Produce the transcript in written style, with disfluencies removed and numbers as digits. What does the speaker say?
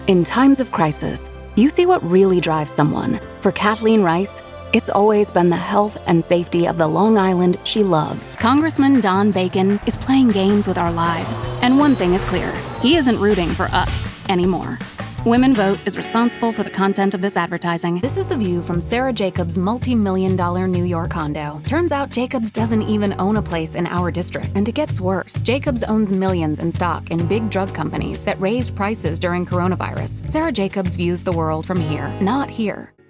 In times of crisis, you see what really drives someone. For Kathleen Rice, it's always been the health and safety of the Long Island she loves. Congressman Don Bacon is playing games with our lives. And one thing is clear, he isn't rooting for us anymore. Women Vote is responsible for the content of this advertising. This is the view from Sarah Jacobs' multi-million-dollar New York condo. Turns out Jacobs doesn't even own a place in our district. And it gets worse. Jacobs owns millions in stock in big drug companies that raised prices during coronavirus. Sarah Jacobs views the world from here, not here.